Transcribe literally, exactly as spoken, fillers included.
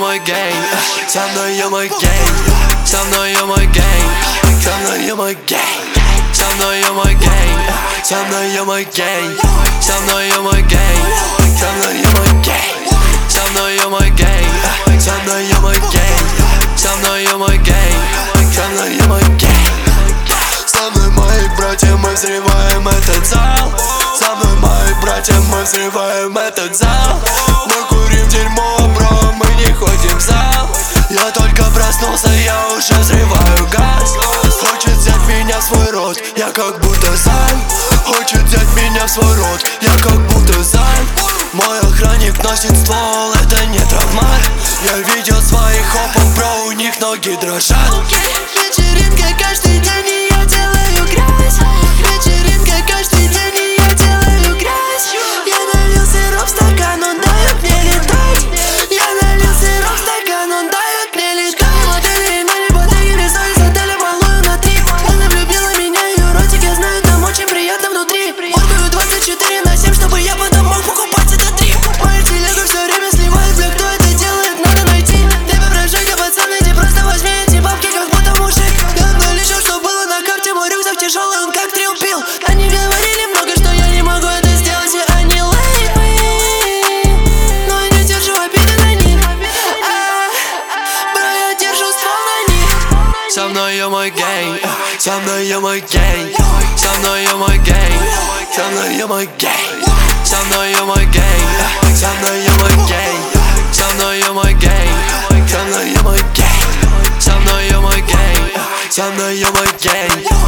мой гейм, со мною мой гейм, со мною мой гейм, со мною мой гейм, со мною мой гейм, со мною мой гейм, со мною мой гейм, со мною мой гейм, со мною мой гейм, со мною мой гейм, со мною мой гейм, со мною мой гейм. Со мной мои братья, мы взрываем этот зал. Со мной мои братья, мы взрываем этот зал. Мы курим дерьмо, бро, мы не ходим в зал. Я только проснулся, я уже взрываю газ. Хочет взять меня в свой рот, я как будто займ. Хочет взять меня в свой рот, я как будто займ. Мой охранник носит ствол, это не травмат. Я видел своих хопов, бро, у них ноги дрожат. Вечеринка каждый день, и я делаю грязь. Вечеринка каждый день, и я делаю грязь. Я налил сироп в стакан, он дает мне летать. Я налил сироп в стакан, он дает мне летать. Модели, но не ботеги, рисую из отеля малую на три. Она влюбила меня, ее ротик, я знаю, там очень приятно внутри. Ордую двадцать четыре на семь, чтобы я потом мог покупать этот трип. Моя телега все время сливает, бля, кто это делает, надо найти. Ты попрошайка, пацан, иди просто возьми эти бабки, как будто мужик. Я обналичил, что было на карте, мой рюкзак тяжелый, он как трил пил. Они говорили много, что я не могу это сделать, и они late me. Но я не держу обиды на них. А, бро, я держу ствол на них. Со мною мой гейм, со мною мой гейм, со мною мой гейм, со мною мой гейм, со мною мой гейм, со мною мой гейм, со мною мой гейм, со мною мой гейм, со мною мой гейм, со мною мой гейм.